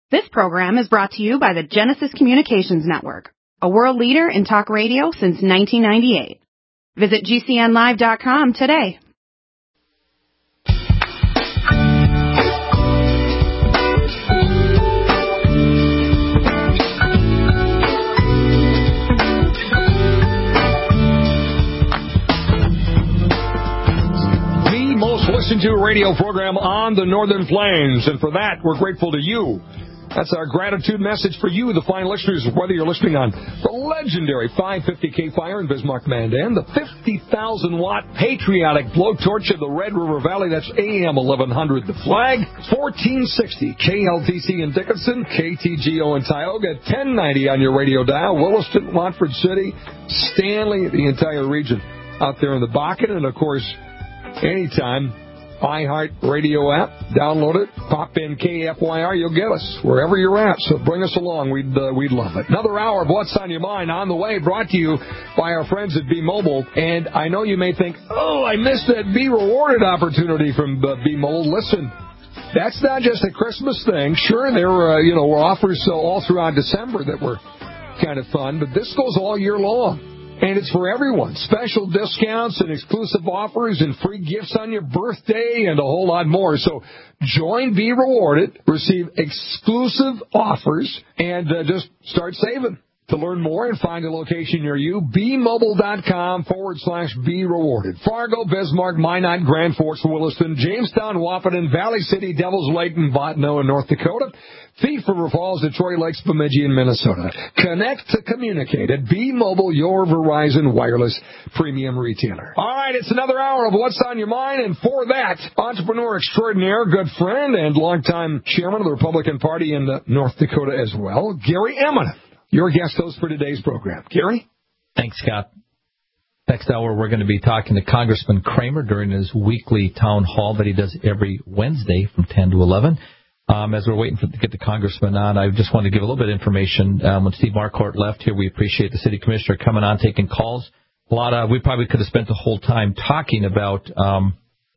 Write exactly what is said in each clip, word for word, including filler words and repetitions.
This program is brought to you by the Genesis Communications Network, a world leader in talk radio since nineteen ninety-eight. Visit G C N live dot com today. The most listened to radio program on the Northern Plains, and for that, we're grateful to you. That's our gratitude message for you, the fine listeners, whether you're listening on the legendary five fifty K Fire in Bismarck, Mandan, the fifty thousand watt patriotic blowtorch of the Red River Valley, that's A M eleven hundred, the Flag, fourteen sixty K L T C in Dickinson, K T G O in Tioga, ten ninety on your radio dial, Williston, Watford City, Stanley, the entire region out there in the Bakken, and of course, anytime, iHeart Radio app, download it, pop in K F Y R, you'll get us wherever you're at, so bring us along, we'd uh, we'd love it. Another hour of What's on Your Mind on the way, brought to you by our friends at B-Mobile, and I know you may think, oh, I missed that Be Rewarded opportunity from uh, B-Mobile. Listen, that's not just a Christmas thing. Sure, there were, uh, you know, offers uh, all throughout December that were kind of fun, but this goes all year long. And it's for everyone. Special discounts and exclusive offers and free gifts on your birthday and a whole lot more. So join Be Rewarded, receive exclusive offers, and uh, just start saving. To learn more and find a location near you, bmobile.com forward slash be rewarded. Fargo, Bismarck, Minot, Grand Forks, Williston, Jamestown, Wahpeton, Valley City, Devils Lake, and Bottineau in North Dakota. Thief River Falls, Detroit Lakes, Bemidji in Minnesota. Connect to communicate at B-Mobile, your Verizon wireless premium retailer. All right, it's another hour of What's on Your Mind, and for that, entrepreneur extraordinaire, good friend, and longtime chairman of the Republican Party in uh, North Dakota as well, Gary Emmett. Your guest host for today's program. Gary? Thanks, Scott. Next hour, we're going to be talking to Congressman Kramer during his weekly town hall that he does every Wednesday from ten to eleven. Um, as we're waiting for, to get the congressman on, I just wanted to give a little bit of information. Um, when Steve Marquardt left here, we appreciate the city commissioner coming on, taking calls. A lot of, we probably could have spent the whole time talking about um,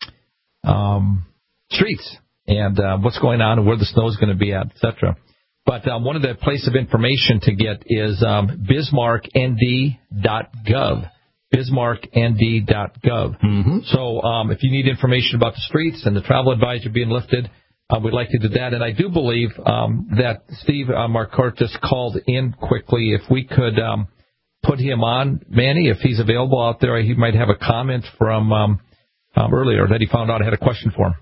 um, streets and uh, what's going on and where the snow is going to be at, et cetera. But um, one of the places of information to get is um, bismarck n d dot gov. bismarck n d dot gov. Mm-hmm. So um, if you need information about the streets and the travel advisory being lifted, uh, we'd like to do that. And I do believe um, that Steve uh, Marquardt just called in quickly. If we could um, put him on, Manny, if he's available out there, he might have a comment from um, um, earlier that he found out I had a question for him.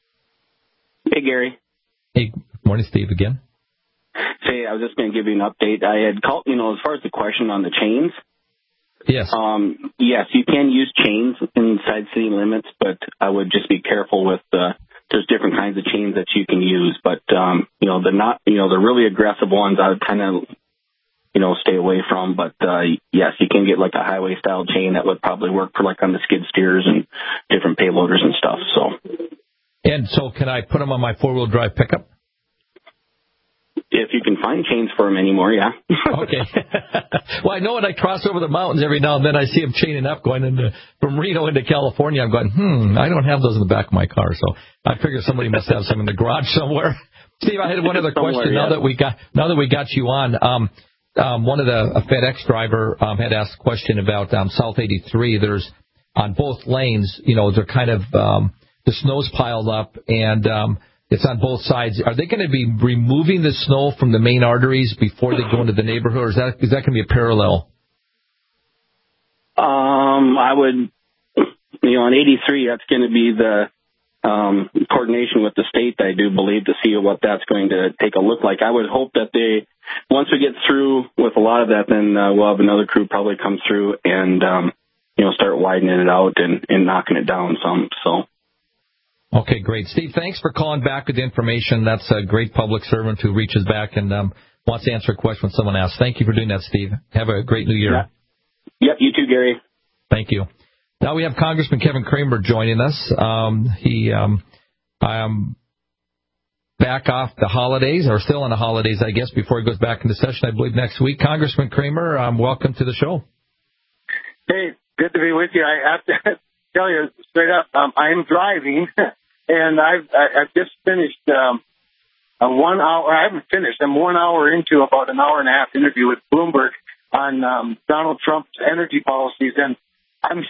Hey, Gary. Hey, good morning, Steve, again. Hey, I was just going to give you an update. I had called, you know, as far as the question on the chains. Yes. Um, yes, you can use chains inside city limits, but I would just be careful with the, there's different kinds of chains that you can use. But, um, you know, the not, you know, the really aggressive ones I would kind of, you know, stay away from. But, uh, yes, you can get like a highway style chain that would probably work for like on the skid steers and different payloaders and stuff. So. And so can I put them on my four-wheel drive pickup? If you can find chains for them anymore, yeah. Okay. Well, I know when I cross over the mountains every now and then, I see them chaining up going into from Reno into California. I'm going, hmm, I don't have those in the back of my car, so I figure somebody must have some in the garage somewhere. Steve, I had one other question. Now that we got now that we got you on, um, um, one of the a FedEx driver um, had asked a question about um, South eighty-three. There's on both lanes, you know, they're kind of um, the snow's piled up and. Um, It's on both sides. Are they going to be removing the snow from the main arteries before they go into the neighborhood, or is that is that going to be a parallel? Um, I would, you know, on eighty-three, that's going to be the um, coordination with the state, I do believe, to see what that's going to take a look like. I would hope that they, once we get through with a lot of that, then uh, we'll have another crew probably come through and, um, you know, start widening it out and, and knocking it down some, so. Okay, great. Steve, thanks for calling back with the information. That's a great public servant who reaches back and um, wants to answer a question when someone asks. Thank you for doing that, Steve. Have a great new year. Yeah. Yep, you too, Gary. Thank you. Now we have Congressman Kevin Kramer joining us. Um, he um, um, back off the holidays, or still on the holidays, I guess, before he goes back into session, I believe, next week. Congressman Kramer, um, welcome to the show. Hey, good to be with you. I have to tell you straight up, um, I'm driving. And I've, I've just finished um, a one hour. I haven't finished. I'm one hour into about an hour and a half interview with Bloomberg on um, Donald Trump's energy policies, and I'm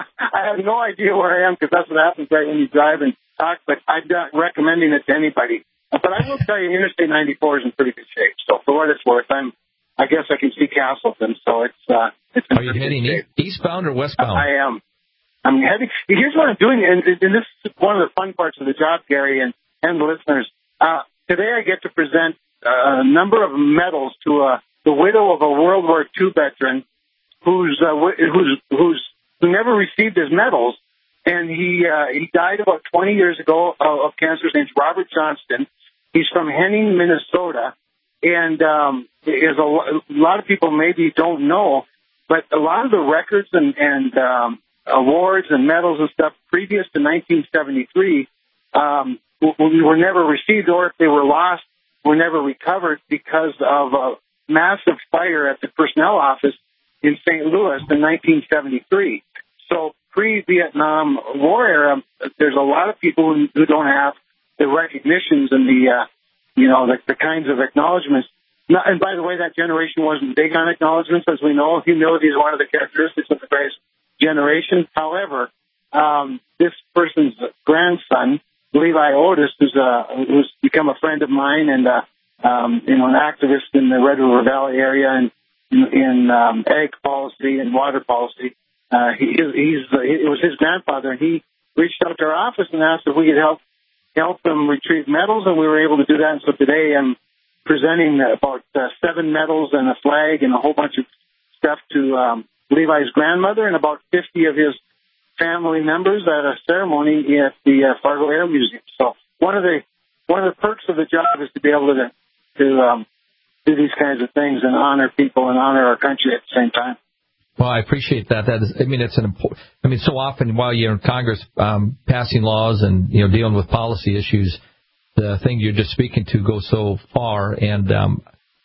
I have no idea where I am because that's what happens right when you drive and talk. But I'm not recommending it to anybody. But I will tell you, Interstate ninety-four is in pretty good shape. So for what it's worth, I'm. I guess I can see Castleton. So it's uh, it's. In Are you heading good shape. eastbound or westbound? I am. I'm heading. Here's what I'm doing, and, and this is one of the fun parts of the job, Gary, and and the listeners. Uh, today I get to present a number of medals to uh, the widow of a World War Two veteran who's uh, who's who's who never received his medals, and he uh, he died about twenty years ago of, of cancer. His name's Robert Johnston. He's from Henning, Minnesota, and um, is a, a lot of people maybe don't know, but a lot of the records and and um, awards and medals and stuff previous to nineteen seventy-three um, w- were never received, or if they were lost, were never recovered because of a massive fire at the personnel office in Saint Louis in nineteen seventy-three. So pre-Vietnam War era, there's a lot of people who, who don't have the recognitions and the, uh, you know, the, the kinds of acknowledgments. Now, and by the way, that generation wasn't big on acknowledgments, as we know. Humility is one of the characteristics of the greatest generation. However, um, this person's grandson, Levi Otis, who's, uh, who's become a friend of mine and, uh, um, you know, an activist in the Red River Valley area and in, in um, ag policy and water policy. Uh, he, he's, uh, it was his grandfather, and he reached out to our office and asked if we could help help them retrieve medals, and we were able to do that. And so today I'm presenting about uh, seven medals and a flag and a whole bunch of stuff to um, Levi's grandmother and about fifty of his family members at a ceremony at the uh, Fargo Air Museum. So one of the one of the perks of the job is to be able to to um, do these kinds of things and honor people and honor our country at the same time. Well, I appreciate that. That is, I mean, it's an important. I mean, so often while you're in Congress um, passing laws and you know dealing with policy issues, the thing you're just speaking to goes so far, and um,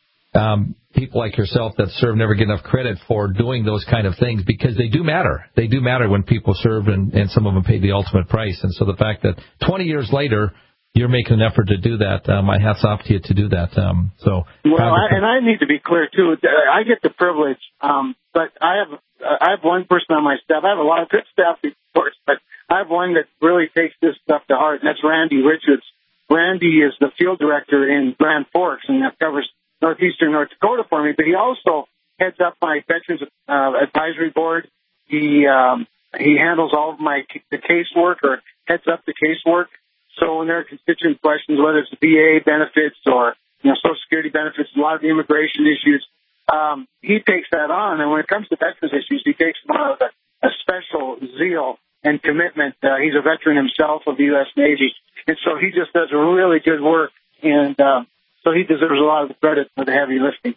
um, people like yourself that serve never get enough credit for doing those kind of things because they do matter. They do matter when people serve, and, and some of them pay the ultimate price. And so the fact that twenty years later you're making an effort to do that, uh, my hat's off to you to do that. Um, so well, I, and I need to be clear too. I get the privilege, um, but I have I have one person on my staff. I have a lot of good staff, of course, but I have one that really takes this stuff to heart, and that's Randy Richards. Randy is the field director in Grand Forks, and that covers northeastern North Dakota for me. But he also heads up my Veterans uh, Advisory Board. He um, he handles all of my the casework or heads up the casework. So when there are constituent questions, whether it's V A benefits or you know Social Security benefits, a lot of the immigration issues, um, he takes that on. And when it comes to veterans issues, he takes them on with a, a special zeal and commitment. Uh, he's a veteran himself of the U S Navy, and so he just does really good work. And um, so he deserves a lot of the credit for the heavy lifting.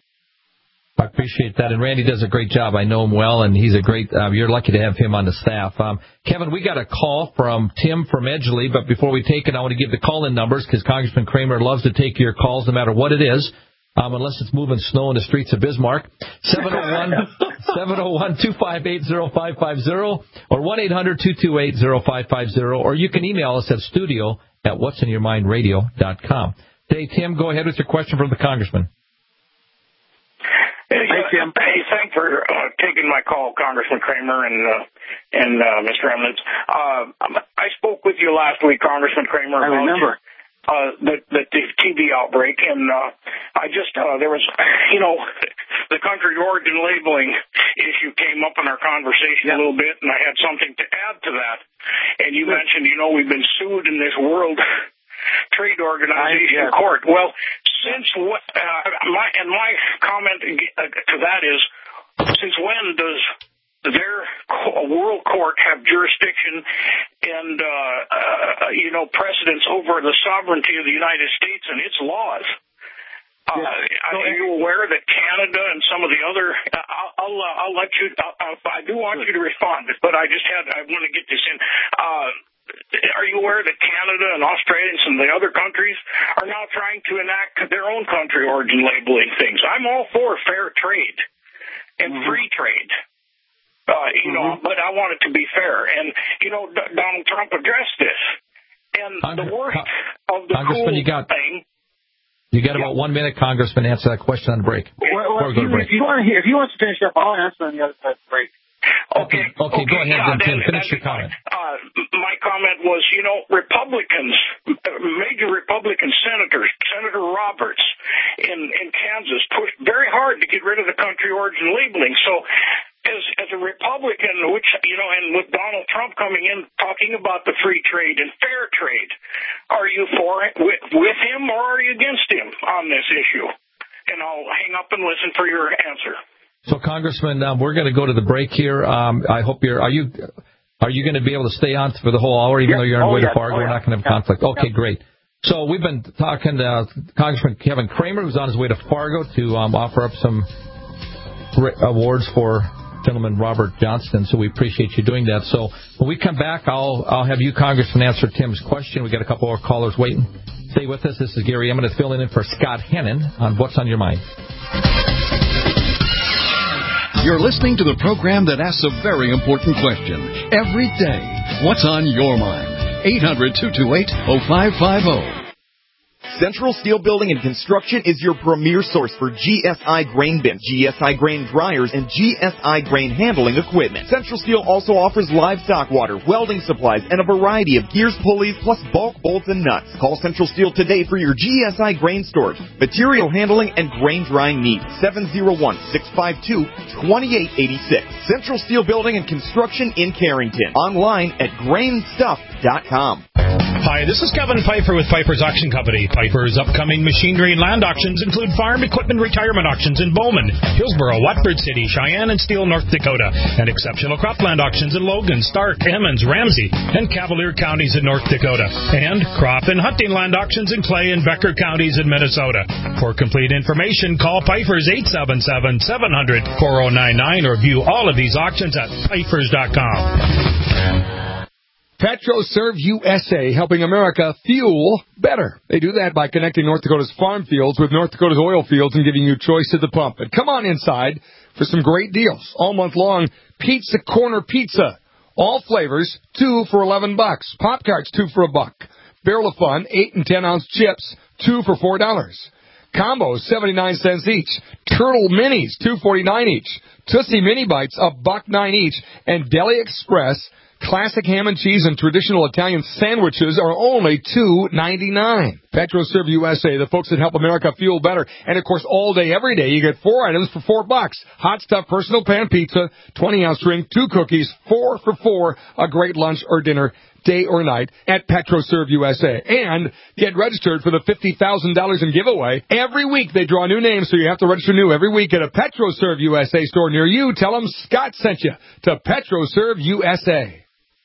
I appreciate that, and Randy does a great job. I know him well, and he's a great. Uh, you're lucky to have him on the staff. Um, Kevin, we got a call from Tim from Edgeley, but before we take it, I want to give the call-in numbers because Congressman Kramer loves to take your calls, no matter what it is, um, unless it's moving snow in the streets of Bismarck. seven oh one, two five eight, oh five five oh or one eight hundred, two two eight, oh five five oh, or you can email us at studio at what's in your mind radio dot com. Hey, Tim, go ahead with your question from the Congressman. Hey, Tim. Hey, thanks for uh, taking my call, Congressman Kramer and uh, and uh, Mister Emmons. Uh, I spoke with you last week, Congressman Kramer. I remember. Uh, the, the the T B outbreak, and uh, I just uh, there was, you know, the country origin labeling issue came up in our conversation yeah. a little bit, and I had something to add to that. And you yeah. mentioned, you know, we've been sued in this World Trade Organization I, yeah. court. Well, since what? Uh, my and my comment to that is, since when does their world court have jurisdiction and uh, uh, you know precedence over the sovereignty of the United States and its laws? Uh, yeah. Are you aware that Canada and some of the other? I'll I'll, uh, I'll let you. I'll, I do want you to respond, but I just had I want to get this in. Uh, Are you aware that Canada and Australia and some of the other countries are now trying to enact their own country origin labeling things? I'm all for fair trade and mm-hmm. free trade, uh, you mm-hmm. know, but I want it to be fair. And, you know, D- Donald Trump addressed this. And Cong- the worst Cong- of the cool you got, thing... You got about one minute, Congressman, to answer that question on the break. Well, well, if, you, if you want to hear, if he wants to finish up, I'll answer on the other side of the break. Okay. Okay, okay, go ahead, yeah, then, Tim. that, Finish your comment. Uh, my comment was, you know, Republicans, major Republican senators, Senator Roberts in, in Kansas, pushed very hard to get rid of the country origin labeling. So as, as a Republican, which, you know, and with Donald Trump coming in talking about the free trade and fair trade, are you for it, with, with him or are you against him on this issue? And I'll hang up and listen for your answer. So, Congressman, um, we're going to go to the break here. Um, I hope you're. Are you? Are you going to be able to stay on for the whole hour, even yes. though you're on oh, the way yes. to Fargo? Oh, we're yeah. not going to have yeah. conflict. Okay, yeah. great. So we've been talking to uh, Congressman Kevin Cramer, who's on his way to Fargo to um, offer up some awards for gentleman Robert Johnston. So we appreciate you doing that. So when we come back, I'll I'll have you, Congressman, answer Tim's question. We got a couple more callers waiting. Stay with us. This is Gary Emmett filling in for Scott Hennon on What's on Your Mind. You're listening to the program that asks a very important question every day. What's on your mind? eight hundred, two two eight, oh five five oh. Central Steel Building and Construction is your premier source for G S I grain bins, G S I grain dryers, and G S I grain handling equipment. Central Steel also offers livestock water, welding supplies, and a variety of gears, pulleys, plus bulk bolts and nuts. Call Central Steel today for your G S I grain storage, material handling, and grain drying needs. seven oh one, six five two, two eight eight six. Central Steel Building and Construction in Carrington. Online at grain stuff dot com. Hi, this is Kevin Pfeiffer with Pfeiffer's Auction Company. Pfeiffer's upcoming machinery and land auctions include farm equipment retirement auctions in Bowman, Hillsboro, Watford City, Cheyenne, and Steele, North Dakota, and exceptional cropland auctions in Logan, Stark, Emmons, Ramsey, and Cavalier counties in North Dakota, and crop and hunting land auctions in Clay and Becker counties in Minnesota. For complete information, call Pfeiffer's eight seven seven, seven hundred, four oh nine nine or view all of these auctions at Pfeiffer's dot com. PetroServe U S A, helping America fuel better. They do that by connecting North Dakota's farm fields with North Dakota's oil fields and giving you choice at the pump. And come on inside for some great deals. All month long, Pizza Corner Pizza. All flavors, two for eleven bucks. Pop Tarts, two for a buck. Barrel of Fun, eight and ten ounce chips, two for four dollars. Combos, seventy-nine cents each. Turtle Minis, two forty-nine each. Tootsie Mini Bites, a buck nine each. And Deli Express, classic ham and cheese and traditional Italian sandwiches are only two ninety-nine. PetroServe U S A, the folks that help America fuel better. And, of course, all day, every day, you get four items for four bucks. Hot stuff, personal pan pizza, twenty ounce drink, two cookies, four for four, a great lunch or dinner, day or night, at PetroServe U S A. And get registered for the fifty thousand dollars in giveaway. Every week they draw new names, so you have to register new every week at a PetroServe U S A store near you. Tell them Scott sent you to PetroServe U S A.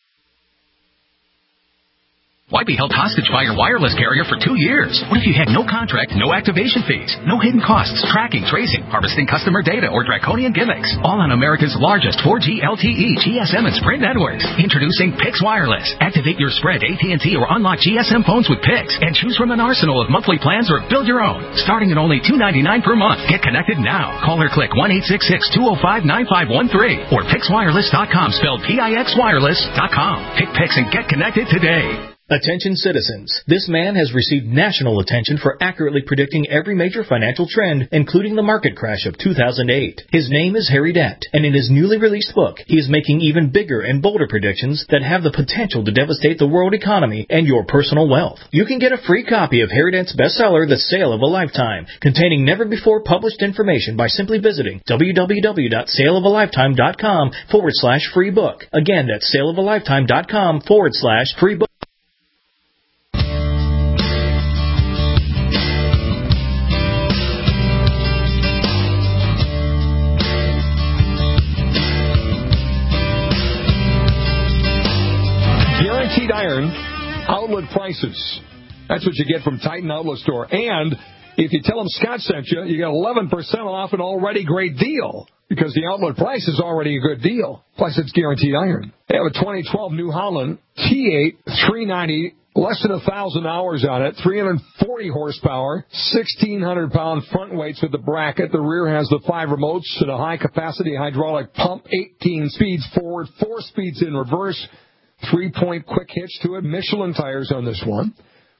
Why be held hostage by your wireless carrier for two years? What if you had no contract, no activation fees, no hidden costs, tracking, tracing, harvesting customer data, or draconian gimmicks? All on America's largest four G L T E, G S M, and Sprint networks. Introducing Pix Wireless. Activate your Sprint, A T and T, or unlock G S M phones with Pix, and choose from an arsenal of monthly plans or build your own. Starting at only two ninety-nine per month. Get connected now. Call or click one eight six six, two oh five, nine five one three or Pix Wireless dot com, spelled P I X wireless dot com. Pick Pix and get connected today. Attention citizens. This man has received national attention for accurately predicting every major financial trend, including the market crash of two thousand eight. His name is Harry Dent, and in his newly released book, he is making even bigger and bolder predictions that have the potential to devastate the world economy and your personal wealth. You can get a free copy of Harry Dent's bestseller, The Sale of a Lifetime, containing never-before-published information by simply visiting www.saleofaLifetime.com forward slash free book. Again, that's saleofaLifetime.com forward slash free book. Iron outlet prices. That's what you get from Titan Outlet Store. And if you tell them Scott sent you, you get eleven percent off an already great deal because the outlet price is already a good deal. Plus, it's guaranteed iron. They have a twenty twelve New Holland T eight three ninety, less than one thousand hours on it, three hundred forty horsepower, sixteen hundred pound front weights with the bracket. The rear has the five remotes and a high-capacity hydraulic pump, eighteen speeds forward, four speeds in reverse. Three-point quick hitch to it. Michelin tires on this one.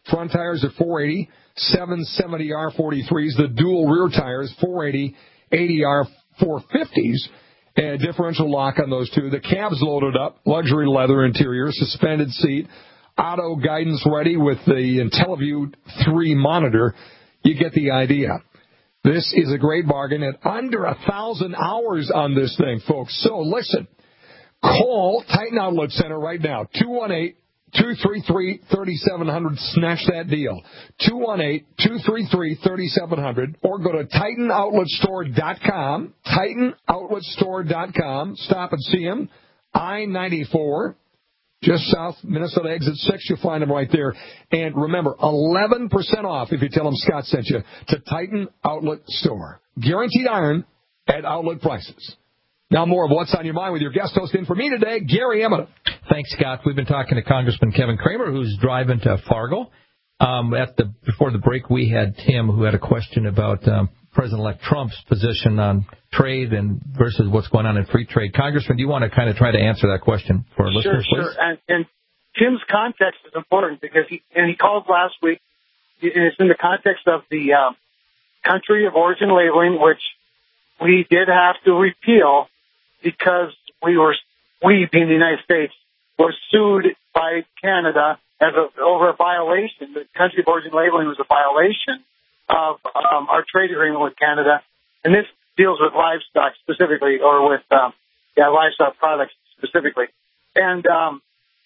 Front tires are four eighty, seven seventy R forty-threes. The dual rear tires, four eighty, eighty R four fifties. And differential lock on those two. The cab's loaded up, luxury leather interior, suspended seat, auto guidance ready with the IntelliView three monitor. You get the idea. This is a great bargain at under a thousand hours on this thing, folks. So listen, call Titan Outlet Center right now, two one eight, two three three, three seven zero zero. Snatch that deal. two one eight, two three three, three seven zero zero. Or go to Titan Outlet Store dot com, Titan Outlet Store dot com. Stop and see them. I ninety-four. Just south Minnesota exit six, you'll find them right there. And remember, eleven percent off if you tell them Scott sent you to Titan Outlet Store. Guaranteed iron at outlet prices. Now more of What's on Your Mind with your guest host in for me today, Gary Emmett. Thanks, Scott. We've been talking to Congressman Kevin Cramer, who's driving to Fargo. Um, at the before the break, we had Tim, who had a question about um, President-elect Trump's position on trade and versus what's going on in free trade. Congressman, do you want to kind of try to answer that question for our sure, listeners, please? Sure, and, and Tim's context is important because he and he called last week, and it's in the context of the um, country of origin labeling, which we did have to repeal because we were, we being the United States, were sued by Canada as a, over a violation. The country of origin labeling was a violation of um, our trade agreement with Canada, and this deals with livestock specifically, or with um, yeah, livestock products specifically. And um,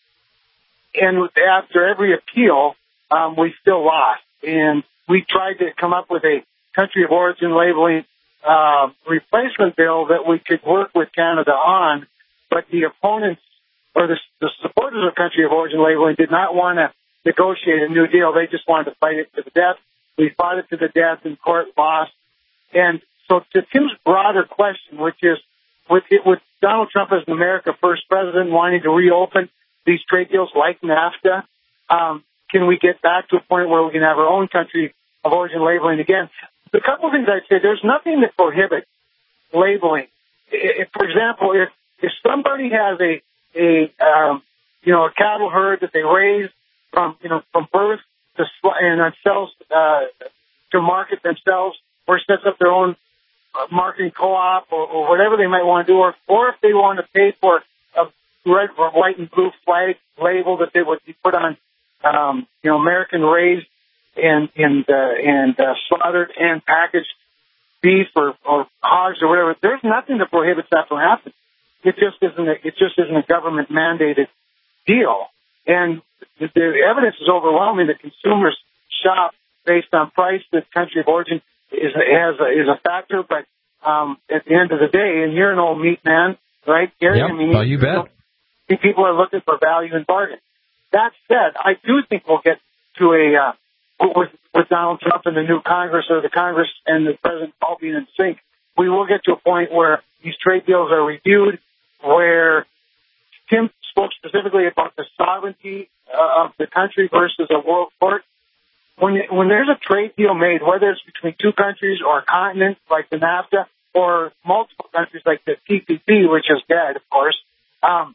and after every appeal, um, we still lost. And we tried to come up with a country of origin labeling uh, replacement bill that we could work with Canada on, but the opponents or the, the supporters of country of origin labeling did not want to negotiate a new deal. They just wanted to fight it to the death. We fought it to the death in court, lost. And so to Tim's broader question, which is, with, it, with Donald Trump as an America First president wanting to reopen these trade deals like NAFTA, um, can we get back to a point where we can have our own country of origin labeling again? A couple of things I'd say. There's nothing that prohibits labeling. If, for example, if, if somebody has a, a um, you know, a cattle herd that they raise from, you know, from birth to sl- and sells uh, to market themselves, or sets up their own marketing co-op, or, or whatever they might want to do, or, or if they want to pay for a red, or white and blue flag label that they would put on, um, you know, American raised and and uh, and uh, slaughtered and packaged beef or, or hogs or whatever. There's nothing that prohibits that from happening. It just isn't. A, it just isn't a government mandated deal. And the, the evidence is overwhelming that consumers shop based on price. The country of origin is has a, is a factor, but um, at the end of the day, and you're an old meat man, right, Gary? Yep. I mean, oh, you bet. You know, people are looking for value and bargain. That said, I do think we'll get to a uh, with with Donald Trump and the new Congress, or the Congress and the president all being in sync. We will get to a point where these trade deals are reviewed, where Tim spoke specifically about the sovereignty uh, of the country versus a world court. When when there's a trade deal made, whether it's between two countries or a continent like the NAFTA, or multiple countries like the T P P, which is dead, of course, um,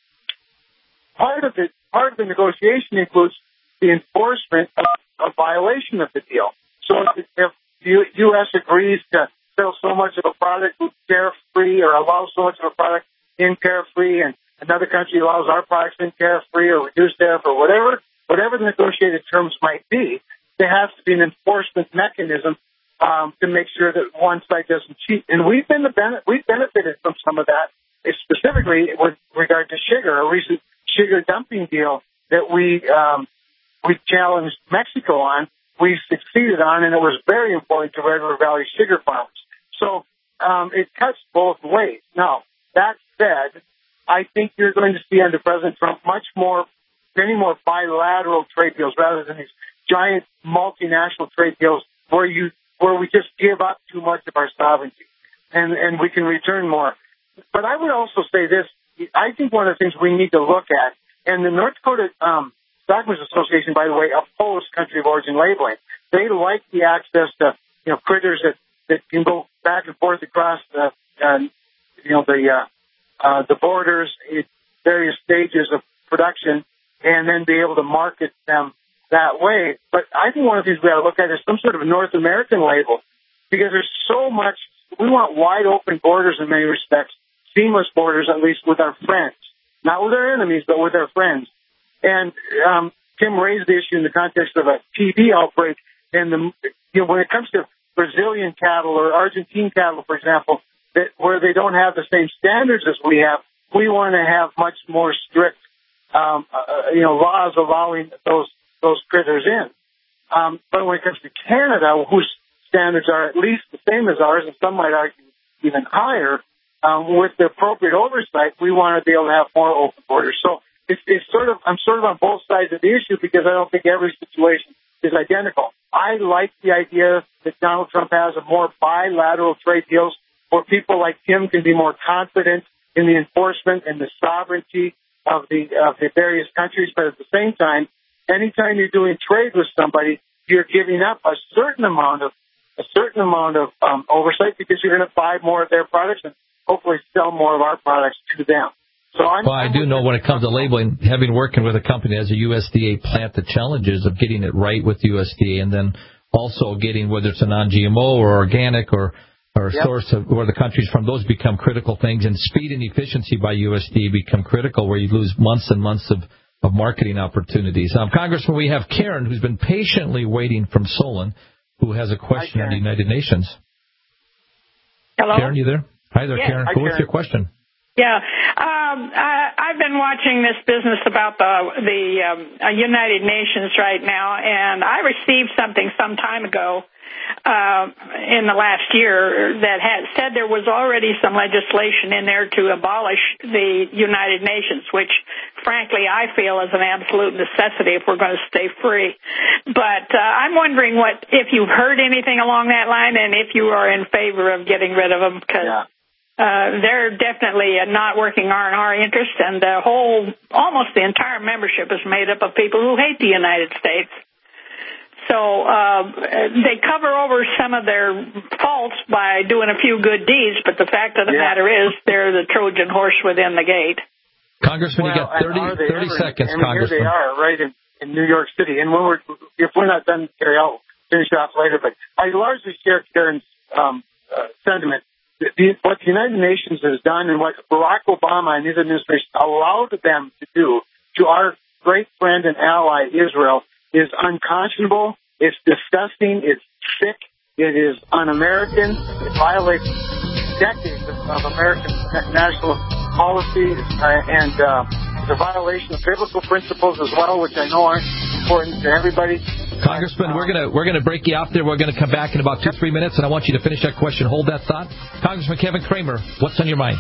part of the part of the negotiation includes the enforcement of a violation of the deal. So if the U S agrees to sell so much of a product tariff-free, or allow so much of a product in tariff-free, and another country allows our products in tariff-free or reduced tariff, or whatever, whatever the negotiated terms might be, there has to be an enforcement mechanism um, to make sure that one side doesn't cheat. And we've been the ben- we've benefited from some of that, specifically with regard to sugar, a recent sugar dumping deal that we um, we challenged Mexico on. We succeeded on, and it was very important to Red River Valley sugar farmers. So um, it cuts both ways. Now, that said, I think you're going to see under President Trump much more, many more bilateral trade deals rather than these giant multinational trade deals where you where we just give up too much of our sovereignty and, and we can return more. But I would also say this. I think one of the things we need to look at, and the North Dakota um, Stockmen's Association, by the way, opposed country of origin labeling. They like the access to, you know, critters that, that can go back and forth across the, uh, you know, the uh, uh, the borders at various stages of production, and then be able to market them that way. one of the things we got to look at is some sort of a North American label, because there's so much. We want wide open borders in many respects, seamless borders, at least with our friends, not with our enemies, but with our friends. And um, Tim raised the issue in the context of a T B outbreak, and the you know when it comes to Brazilian cattle or Argentine cattle, for example, that where they don't have the same standards as we have, we want to have much more strict, um, uh, you know, laws allowing those those critters in. Um, but when it comes to Canada, whose standards are at least the same as ours, and some might argue even higher, um, with the appropriate oversight, we want to be able to have more open borders. So it's, it's sort of I'm sort of on both sides of the issue because I don't think every situation is identical. I like the idea that Donald Trump has of more bilateral trade deals where people like Tim can be more confident in the enforcement and the sovereignty of the of the various countries. But at the same time, anytime you're doing trade with somebody, you're giving up a certain amount of a certain amount of um, oversight because you're going to buy more of their products and hopefully sell more of our products to them. So I'm, well, I do know when it comes to labeling, having working with a company as a U S D A plant, the challenges of getting it right with U S D A, and then also getting whether it's a non G M O or organic or or yep. source of where the country's from, those become critical things, and speed and efficiency by U S D A become critical, where you lose months and months of, of marketing opportunities. Um, Congressman, we have Karen, who's been patiently waiting from Solon, who has a question Hi, on the United Nations. Hello? Karen, you there? Hi there, yes. Karen. Hi, What's Karen. your question? Yeah, um, I, I've been watching this business about the the um, United Nations right now, and I received something some time ago uh, in the last year that had said there was already some legislation in there to abolish the United Nations, which, frankly, I feel is an absolute necessity if we're going to stay free. But uh, I'm wondering what if you've heard anything along that line, and if you are in favor of getting rid of them, because. Yeah. Uh, they're definitely not working in our interest, and the whole, almost the entire membership is made up of people who hate the United States. So uh, they cover over some of their faults by doing a few good deeds, but the fact of the yeah. matter is they're the Trojan horse within the gate. Congressman, well, you got thirty, thirty ever, seconds, I mean, Congressman. Here they are, right in, in New York City. And when we're, if we're not done, Terry, I'll finish off later. But I largely share Karen's um, uh, sentiment. The, what the United Nations has done and what Barack Obama and his administration allowed them to do to our great friend and ally Israel is unconscionable, it's disgusting, it's sick, it is un-American, it violates decades of, of American national policy, uh, and uh, it's a violation of biblical principles as well, which I know aren't important to everybody. Congressman, we're gonna we're gonna break you off there. We're gonna come back in about two three minutes, and I want you to finish that question. Hold that thought, Congressman Kevin Cramer. What's on your mind?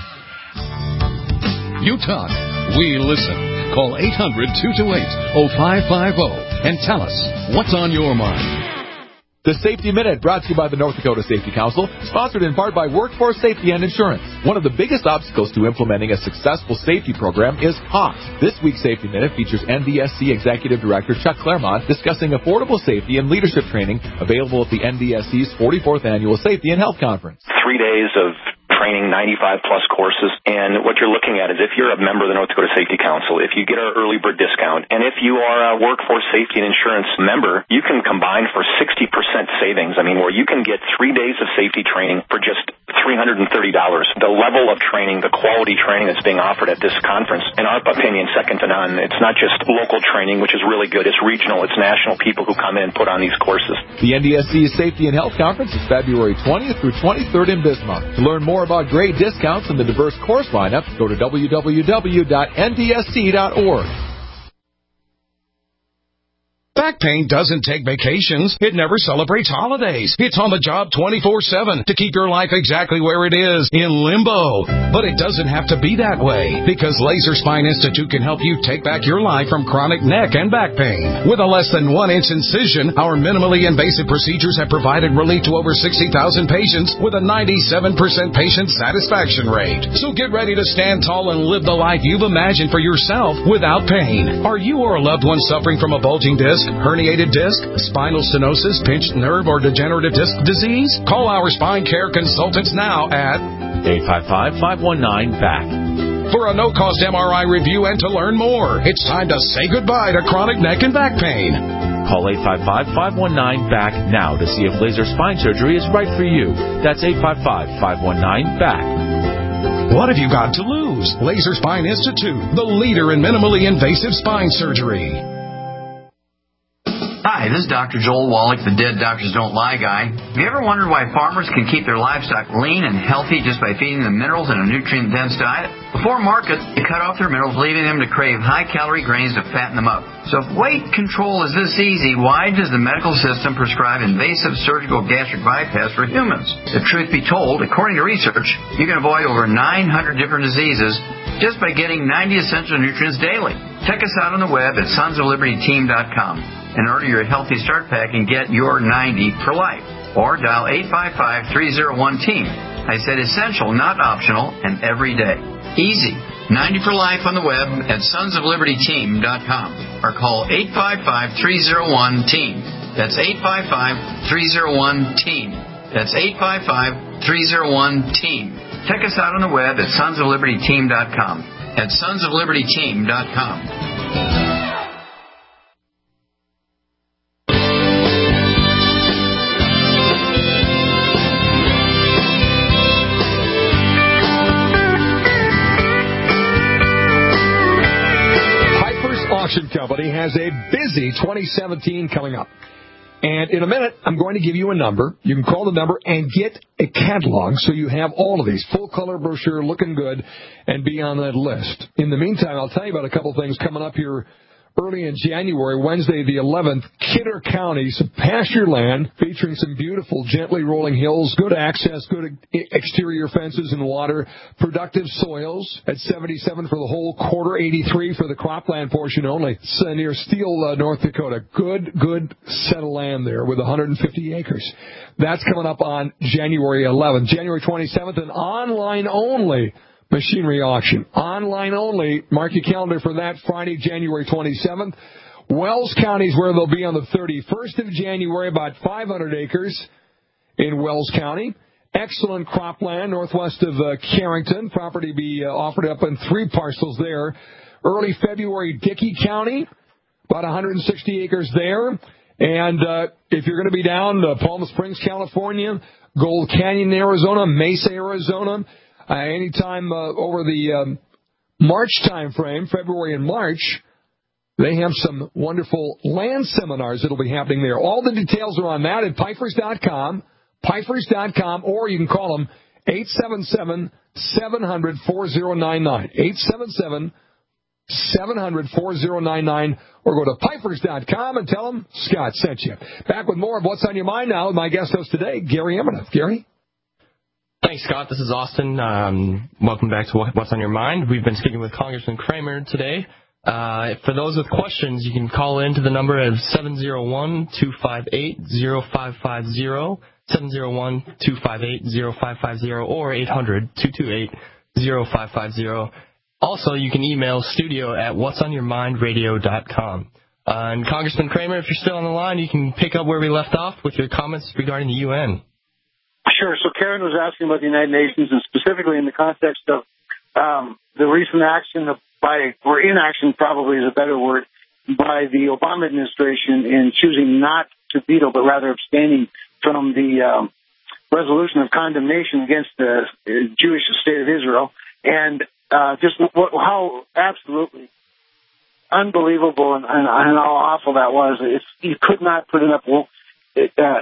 You talk, we listen. Call eight hundred two two eight oh five five oh and tell us what's on your mind. The Safety Minute, brought to you by the North Dakota Safety Council, sponsored in part by Workforce Safety and Insurance. One of the biggest obstacles to implementing a successful safety program is cost. This week's Safety Minute features N D S C Executive Director Chuck Claremont discussing affordable safety and leadership training available at the N D S C's forty-fourth Annual Safety and Health Conference. Three days of training, ninety-five plus courses, and what you're looking at is if you're a member of the North Dakota Safety Council, if you get our early bird discount, and if you are a Workforce Safety and Insurance member, you can combine for sixty percent savings. I mean, where you can get three days of safety training for just three hundred thirty dollars. The level of training, the quality training that's being offered at this conference, in our opinion, second to none. It's not just local training, which is really good. It's regional. It's national people who come in and put on these courses. The N D S C's Safety and Health Conference is February twentieth through twenty-third in Bismarck. To learn more about great discounts and the diverse course lineup, go to w w w dot n d s c dot org. Back pain doesn't take vacations. It never celebrates holidays. It's on the job twenty-four seven to keep your life exactly where it is, in limbo. But it doesn't have to be that way, because Laser Spine Institute can help you take back your life from chronic neck and back pain. With a less than one inch incision, our minimally invasive procedures have provided relief to over sixty thousand patients with a ninety-seven percent patient satisfaction rate. So get ready to stand tall and live the life you've imagined for yourself without pain. Are you or a loved one suffering from a bulging disc, herniated disc, spinal stenosis, pinched nerve, or degenerative disc disease? Call our spine care consultants now at eight five five, five one nine, B A C for a no-cost M R I review and to learn more. It's time to say goodbye to chronic neck and back pain. Call eight five five, five one nine, B A C now to see if laser spine surgery is right for you. That's eight five five, five one nine, B A C. What have you got to lose? Laser Spine Institute, the leader in minimally invasive spine surgery. Hi, this is Doctor Joel Wallach, the Dead Doctors Don't Lie guy. Have you ever wondered why farmers can keep their livestock lean and healthy just by feeding them minerals and a nutrient-dense diet? Before market, they cut off their minerals, leaving them to crave high-calorie grains to fatten them up. So if weight control is this easy, why does the medical system prescribe invasive surgical gastric bypass for humans? The truth be told, according to research, you can avoid over nine hundred different diseases just by getting ninety essential nutrients daily. Check us out on the web at sons of liberty team dot com and order your Healthy Start Pack and get your ninety for life. Or dial eight five five, three oh one, team. I said essential, not optional, and every day. Easy. ninety for life on the web at sons of liberty team dot com. Or call eight five five, three oh one, team. That's eight five five, three oh one, team. That's eight five five, three oh one, team. Check us out on the web at sons of liberty team dot com. At sons of liberty team dot com. Auction Company has a busy twenty seventeen coming up. And in a minute, I'm going to give you a number. You can call the number and get a catalog so you have all of these. Full color brochure, looking good, and be on that list. In the meantime, I'll tell you about a couple things coming up here early in January, Wednesday the eleventh, Kidder County, some pasture land featuring some beautiful gently rolling hills, good access, good exterior fences and water, productive soils at seventy-seven for the whole quarter, eighty-three for the cropland portion only. It's uh, near Steele, uh, North Dakota. Good, good set of land there with one hundred fifty acres. That's coming up on January eleventh. January twenty-seventh, an online only machinery auction. Online only. Mark your calendar for that Friday, January twenty-seventh. Wells County is where they'll be on the thirty-first of January, about five hundred acres in Wells County. Excellent cropland northwest of uh, Carrington. Property be uh, offered up in three parcels there. Early February, Dickey County, about one hundred sixty acres there. And uh, if you're going to be down uh, Palm Springs, California, Gold Canyon, Arizona, Mesa, Arizona, Uh, anytime uh, over the um, March time frame, February and March, they have some wonderful land seminars that will be happening there. All the details are on that at Pifers dot com, Pifers dot com, or you can call them eight seven seven, seven hundred, four oh nine nine, eight seven seven, seven hundred, four oh nine nine, or go to Pifers dot com and tell them Scott sent you. Back with more of What's on Your Mind now with my guest host today, Gary Emmett. Gary? Thanks, Scott. This is Austin. Um, welcome back to What's on Your Mind. We've been speaking with Congressman Kramer today. Uh, for those with questions, you can call in to the number of seven oh one, two five eight, oh five five oh, seven oh one, two five eight, oh five five oh, or eight hundred, two two eight, oh five five oh. Also, you can email studio at whats on your mind radio dot com. Uh, and Congressman Kramer, if you're still on the line, you can pick up where we left off with your comments regarding the U N. Sure. So Karen was asking about the United Nations, and specifically in the context of um, the recent action of, by, or inaction probably is a better word, by the Obama administration in choosing not to veto, but rather abstaining from the um, resolution of condemnation against the Jewish state of Israel, and uh, just what, how absolutely unbelievable and, and, and how awful that was. It's, you could not put enough uh,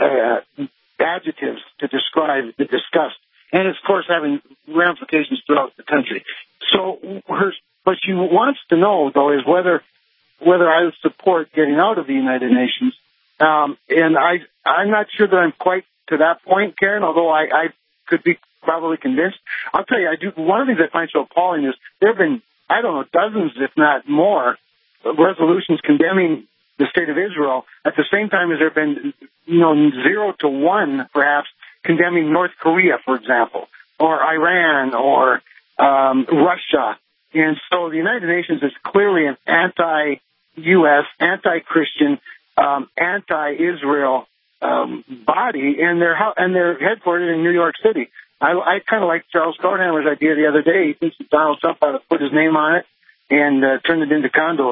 uh, adjectives to describe the disgust, and it's, of course, having ramifications throughout the country. So, her, what she wants to know, though, is whether whether I would support getting out of the United Nations. Um, and I, I'm not sure that I'm quite to that point, Karen, although I, I could be probably convinced. I'll tell you, I do. One of the things I find so appalling is there have been, I don't know, dozens, if not more, resolutions condemning the state of Israel, at the same time as there have been, you know, zero to one, perhaps, condemning North Korea, for example, or Iran, or um, Russia. And so the United Nations is clearly an anti-U S, anti-Christian, um, anti-Israel um, body, and they're, and they're headquartered in New York City. I, I kind of like Charles Codenhammer's idea the other day. He thinks that Donald Trump ought to put his name on it and uh, turn it into condos.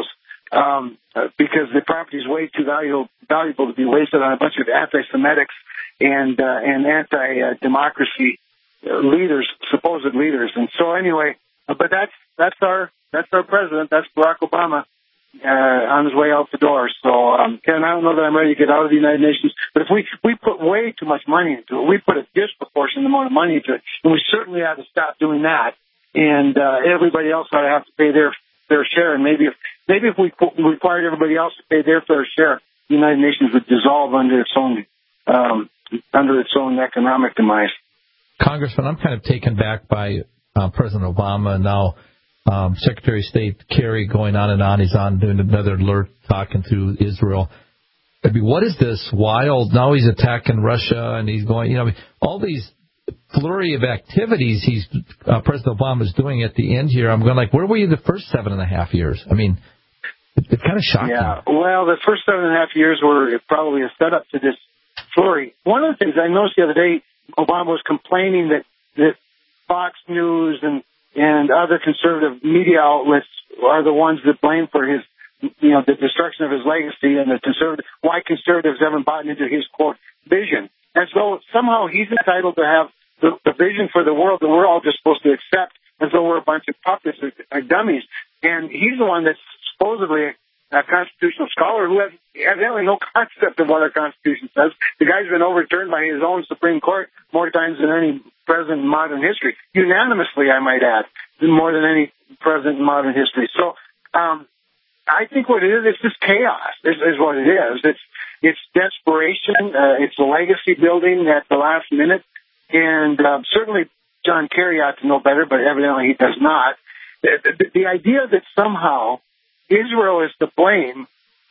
um, uh, because the property is way too valuable, valuable to be wasted on a bunch of anti-Semitics and, uh, and anti-democracy leaders, supposed leaders. And so anyway, but that's, that's our, that's our president. That's Barack Obama. Uh, on his way out the door. So, um, Ken, I don't know that I'm ready to get out of the United Nations, but if we, we put way too much money into it, we put a disproportionate amount of money into it, and we certainly have to stop doing that. And, uh, everybody else ought to have to pay their, their share. And maybe if, maybe if we required everybody else to pay their fair share, the United Nations would dissolve under its own, um, under its own economic demise. Congressman, I'm kind of taken back by, uh, President Obama and now, Um, Secretary of State Kerry going on and on. He's on doing another alert talking to Israel. I mean, what is this wild? Now he's attacking Russia and he's going, you know, I mean, all these flurry of activities he's uh, President Obama is doing at the end here. I'm going like, where were you the first seven and a half years? I mean, it, it's kind of shocking. Yeah, well, the first seven and a half years were probably a setup to this flurry. One of the things I noticed the other day, Obama was complaining that, that Fox News and and other conservative media outlets are the ones that blame for his, you know, the destruction of his legacy and the conservative, why conservatives haven't bought into his, quote, vision. And so somehow he's entitled to have the, the vision for the world that we're all just supposed to accept as though we're a bunch of puppets or, or dummies. And he's the one that's supposedly a, a constitutional scholar who has evidently no concept of what our Constitution says. The guy's been overturned by his own Supreme Court more times than any president in modern history, unanimously, I might add, more than any president in modern history. So um, I think what it is, it's just chaos is, is what it is. It's it's desperation. Uh, it's legacy building at the last minute. And uh, certainly John Kerry ought to know better, but evidently he does not. The, the, the idea that somehow Israel is to blame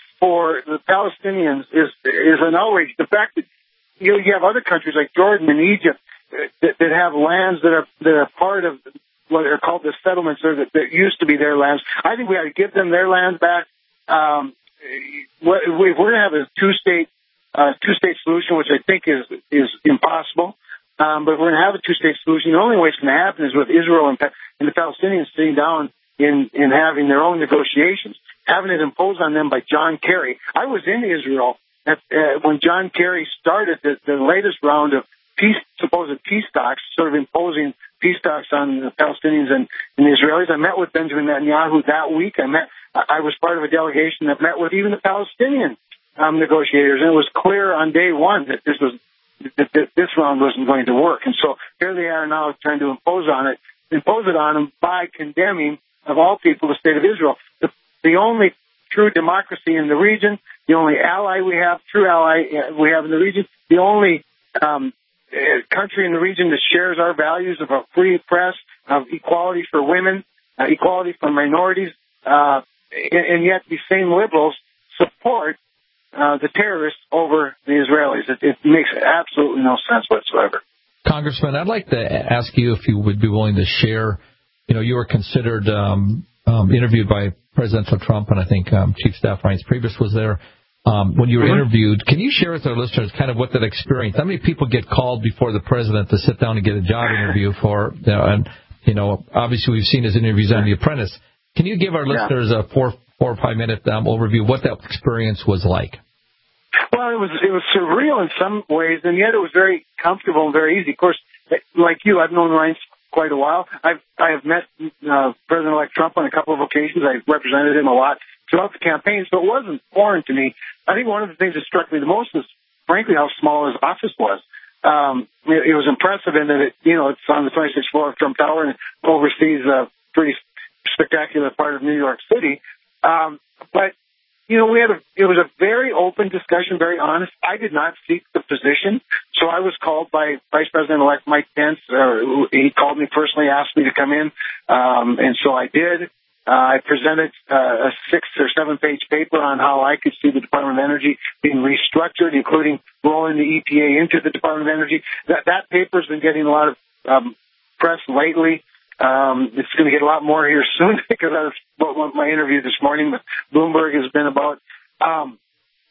for the Palestinians is is an outrage. The fact that you know, you have other countries like Jordan and Egypt that, that have lands that are that are part of what are called the settlements, or that, that used to be their lands. I think we ought to give them their lands back. Um, we're going to have a two-state uh, two-state solution, which I think is is impossible. Um, but we're going to have a two-state solution. The only way it's going to happen is with Israel and, and the Palestinians sitting down in, in having their own negotiations, having it imposed on them by John Kerry. I was in Israel at, uh, when John Kerry started the, the latest round of peace, supposed peace talks, sort of imposing peace talks on the Palestinians and, and the Israelis. I met with Benjamin Netanyahu that week. I met, I was part of a delegation that met with even the Palestinian um, negotiators, and it was clear on day one that this was that this round wasn't going to work. And so here they are now trying to impose on it, impose it on them by condemning, of all people, the state of Israel. The, the only true democracy in the region, the only ally we have, true ally we have in the region, the only um, country in the region that shares our values of a free press, of equality for women, uh, equality for minorities, uh, and, and yet these same liberals support Uh, the terrorists over the Israelis. It, it makes absolutely no sense whatsoever. Congressman, I'd like to ask you if you would be willing to share, you know, you were considered, um, um, interviewed by President Trump, and I think um, Chief Staff Reince Priebus was there. Um, when you were mm-hmm. interviewed, can you share with our listeners kind of what that experience, how many people get called before the president to sit down and get a job interview for, you know, and, you know, obviously we've seen his interviews on The Apprentice. Can you give our listeners yeah. a four four or five minute um, overview of what that experience was like? Well, it was it was surreal in some ways, and yet it was very comfortable and very easy. Of course, like you, I've known Reince quite a while. I've I have met uh, President-elect Trump on a couple of occasions. I've represented him a lot throughout the campaign, so it wasn't foreign to me. I think one of the things that struck me the most was, frankly, how small his office was. Um, it, it was impressive in that it, you know, it's on the twenty-sixth floor of Trump Tower and oversees a pretty spectacular part of New York City. Um, but, you know, we had a, it was a very open discussion, very honest. I did not seek the position. So I was called by Vice President-elect Mike Pence. Uh, he called me personally, asked me to come in. Um, and so I did. Uh, I presented uh, a six or seven page paper on how I could see the Department of Energy being restructured, including rolling the E P A into the Department of Energy. That, that paper's been getting a lot of um, press lately. Um, it's going to get a lot more here soon because that's what my interview this morning with Bloomberg has been about, um,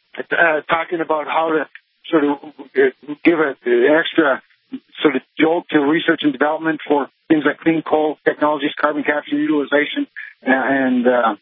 uh, talking about how to sort of give a, an extra sort of jolt to research and development for things like clean coal technologies, carbon capture utilization, and uh,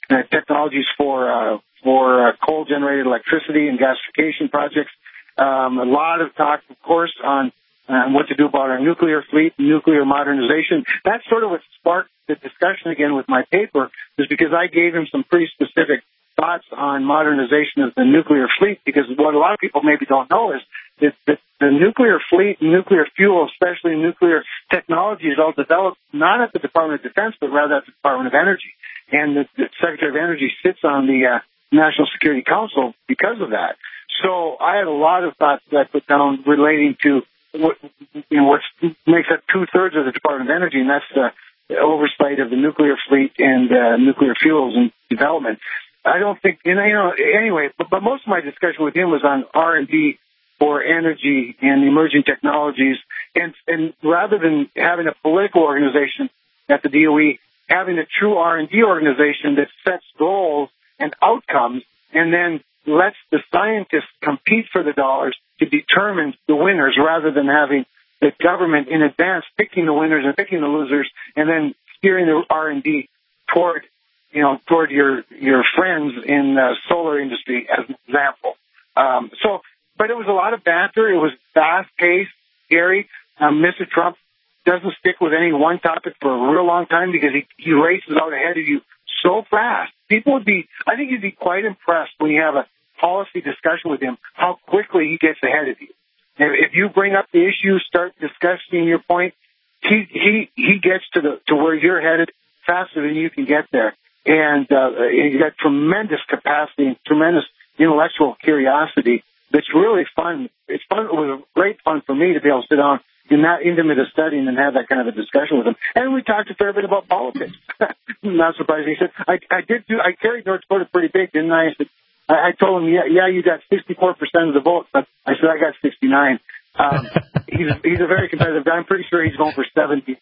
uh, technologies for uh, for uh, coal-generated electricity and gasification projects. Um, a lot of talk, of course, on uh, what to do about our nuclear fleet, nuclear modernization. That's sort of what sparked the discussion again with my paper, is because I gave him some pretty specific thoughts on modernization of the nuclear fleet, because what a lot of people maybe don't know is that the, the nuclear fleet, nuclear fuel, especially nuclear technology, is all developed not at the Department of Defense, but rather at the Department of Energy. And the, the Secretary of Energy sits on the uh, National Security Council because of that. So I had a lot of thoughts that I put down relating to what, you know, what makes up two-thirds of the Department of Energy, and that's the oversight of the nuclear fleet and uh, nuclear fuels and development. I don't think, you know, anyway, but, but most of my discussion with him was on R and D for energy and emerging technologies. And, and rather than having a political organization at the D O E, having a true R and D organization that sets goals and outcomes and then lets the scientists compete for the dollars to determine the winners, rather than having the government in advance picking the winners and picking the losers and then steering the R and D toward, you know, toward your, your friends in the solar industry, as an example. Um, so, but it was a lot of banter. It was fast-paced, Gary. Um, Mister Trump doesn't stick with any one topic for a real long time because he, he races out ahead of you so fast. People would be, I think you'd be quite impressed when you have a policy discussion with him, how quickly he gets ahead of you. If you bring up the issue, start discussing your point, he, he, he gets to the, to where you're headed faster than you can get there. And, uh, he's got tremendous capacity, tremendous intellectual curiosity. That's really fun. It's fun. It was great fun for me to be able to sit down in that intimate a setting and have that kind of a discussion with him. And we talked a fair bit about politics. Not surprising. He said, I, I did do, I carried North Dakota pretty big, didn't I? I said, I, I told him, yeah, yeah, you got sixty-four percent of the vote, but I said, I got sixty-nine. Um, he's, he's a very competitive guy. I'm pretty sure he's going for seventy.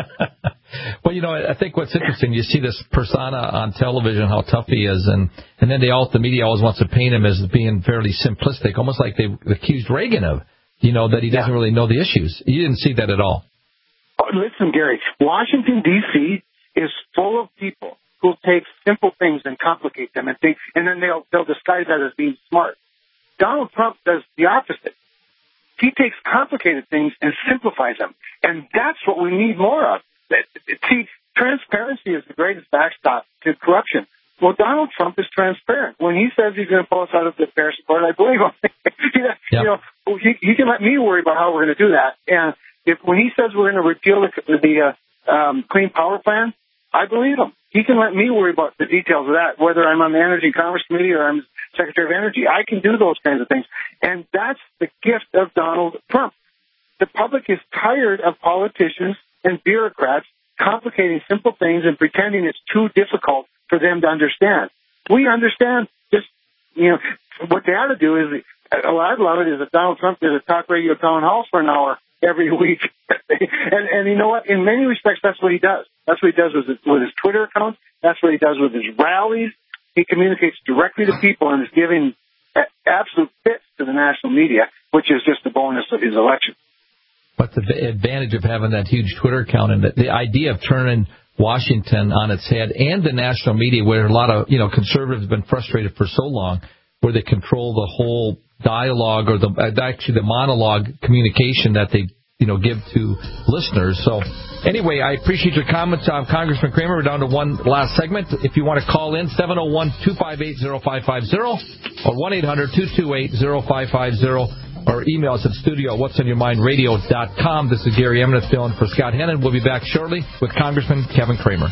Well, you know, I think what's interesting, you see this persona on television, how tough he is, and, and then they all, the media always wants to paint him as being fairly simplistic, almost like they accused Reagan of, you know, that he doesn't yeah. really know the issues. You didn't see that at all. Oh, listen, Gary, Washington, D C is full of people who take simple things and complicate them, and think, and then they'll they'll disguise that as being smart. Donald Trump does the opposite. He takes complicated things and simplifies them, and that's what we need more of. See, transparency is the greatest backstop to corruption. Well, Donald Trump is transparent. When he says he's going to pull us out of the Paris Accord, I believe him. yeah, yeah. You know, he, he can let me worry about how we're going to do that. And if when he says we're going to repeal the, the uh, um, Clean Power Plan, I believe him. He can let me worry about the details of that, whether I'm on the Energy and Commerce Committee or I'm Secretary of Energy. I can do those kinds of things. And that's the gift of Donald Trump. The public is tired of politicians and bureaucrats complicating simple things and pretending it's too difficult for them to understand. We understand just, you know, what they ought to do is, well, I love it, is that Donald Trump does a talk radio town hall for an hour every week. and, and you know what? In many respects, that's what he does. That's what he does with his, with his Twitter account. That's what he does with his rallies. He communicates directly to people and is giving absolute fits to the national media, which is just a bonus of his election. But the advantage of having that huge Twitter account and the, the idea of turning Washington on its head and the national media, where a lot of, you know, conservatives have been frustrated for so long, where they control the whole dialogue or the actually the monologue communication that they, you know, give to listeners. So anyway, I appreciate your comments on Congressman Cramer. We're down to one last segment. If you want to call in, seven oh one, two five eight, oh five five oh or one eight hundred, two two eight, oh five five oh. Or email us at studio at what's on your mind radio dot com. This is Gary Emmett filling for Scott Hennon. We'll be back shortly with Congressman Kevin Cramer.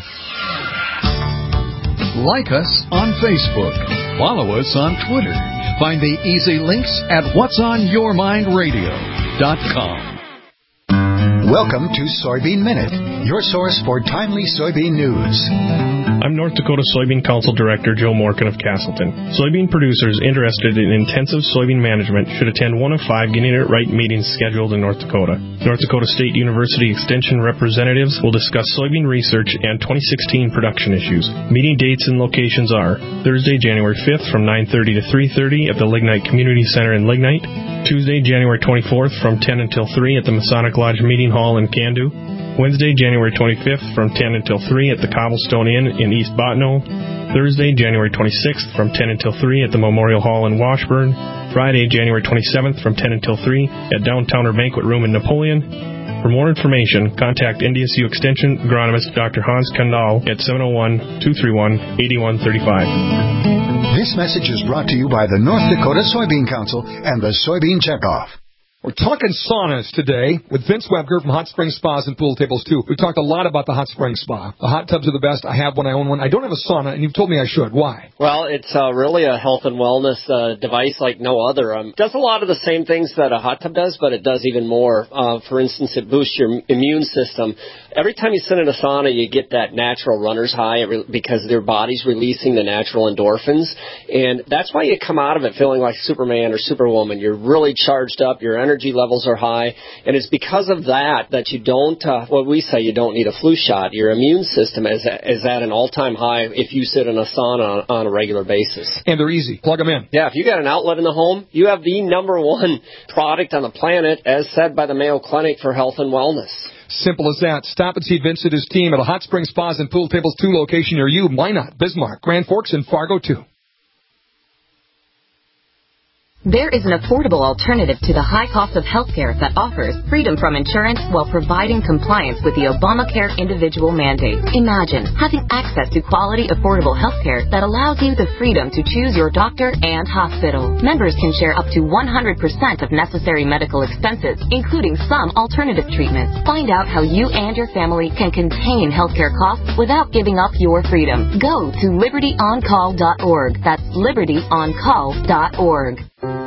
Like us on Facebook. Follow us on Twitter. Find the easy links at what's on your mind radio dot com. Welcome to Soybean Minute, your source for timely soybean news. I'm North Dakota Soybean Council Director Joe Morgan of Castleton. Soybean producers interested in intensive soybean management should attend one of five Getting It Right meetings scheduled in North Dakota. North Dakota State University Extension representatives will discuss soybean research and twenty sixteen production issues. Meeting dates and locations are Thursday, January fifth from nine thirty to three thirty at the Lignite Community Center in Lignite, Tuesday, January twenty-fourth from ten until three at the Masonic Lodge Meeting Hall in Kandu, Wednesday, January twenty-fifth from ten until three at the Cobblestone Inn in East Bottineau. Thursday, January twenty-sixth from ten until three at the Memorial Hall in Washburn. Friday, January twenty-seventh from ten until three at Downtowner Banquet Room in Napoleon. For more information, contact N D S U Extension agronomist Doctor Hans Kandal at seven oh one, two three one, eight one three five. This message is brought to you by the North Dakota Soybean Council and the Soybean Checkoff. We're talking saunas today with Vince Webker from Hot Spring Spas and Pool Tables, too. We talked a lot about the Hot Spring Spa. The hot tubs are the best. I have one. I own one. I don't have a sauna, and you've told me I should. Why? Well, it's uh, really a health and wellness uh, device like no other. Um, it does a lot of the same things that a hot tub does, but it does even more. Uh, for instance, it boosts your immune system. Every time you sit in a sauna, you get that natural runner's high because your body's releasing the natural endorphins. And that's why you come out of it feeling like Superman or Superwoman. You're really charged up. Your energy levels are high. And it's because of that that you don't, uh, well, we say you don't need a flu shot. Your immune system is, is at an all-time high if you sit in a sauna on, on a regular basis. And they're easy. Plug them in. Yeah, if you got an outlet in the home, you have the number one product on the planet, as said by the Mayo Clinic for Health and Wellness. Simple as that. Stop and see Vince and his team at a Hot Spring Spas and Pool Tables two location near you. Why not? Bismarck, Grand Forks, and Fargo, too. There is an affordable alternative to the high cost of health care that offers freedom from insurance while providing compliance with the Obamacare individual mandate. Imagine having access to quality, affordable health care that allows you the freedom to choose your doctor and hospital. Members can share up to one hundred percent of necessary medical expenses, including some alternative treatments. Find out how you and your family can contain healthcare costs without giving up your freedom. Go to liberty on call dot org. That's liberty on call dot org.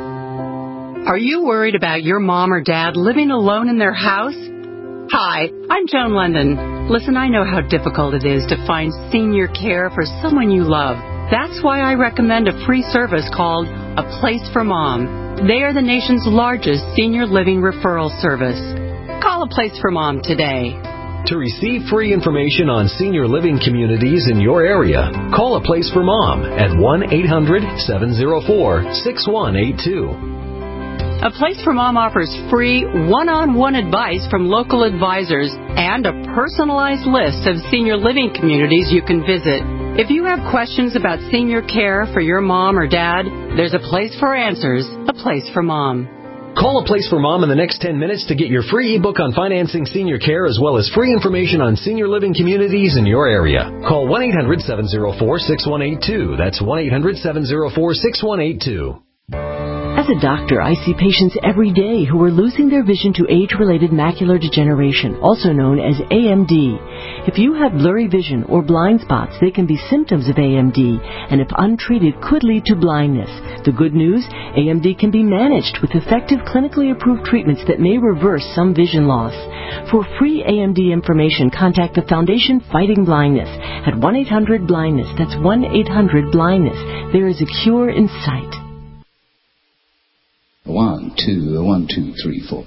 Are you worried about your mom or dad living alone in their house? Hi, I'm Joan London. Listen, I know how difficult it is to find senior care for someone you love. That's why I recommend a free service called A Place for Mom. They are the nation's largest senior living referral service. Call A Place for Mom today. To receive free information on senior living communities in your area, call A Place for Mom at one eight hundred, seven oh four, six one eight two. A Place for Mom offers free one-on-one advice from local advisors and a personalized list of senior living communities you can visit. If you have questions about senior care for your mom or dad, there's a place for answers, A Place for Mom. Call A Place for Mom in the next ten minutes to get your free ebook on financing senior care as well as free information on senior living communities in your area. Call one eight hundred, seven oh four, six one eight two. That's one eight hundred, seven oh four, six one eight two. As a doctor, I see patients every day who are losing their vision to age-related macular degeneration, also known as A M D. If you have blurry vision or blind spots, they can be symptoms of A M D, and if untreated, could lead to blindness. The good news, A M D can be managed with effective clinically approved treatments that may reverse some vision loss. For free A M D information, contact the Foundation Fighting Blindness at one eight hundred blindness. That's one eight hundred blindness. There is a cure in sight. One, two, one, two, three, four.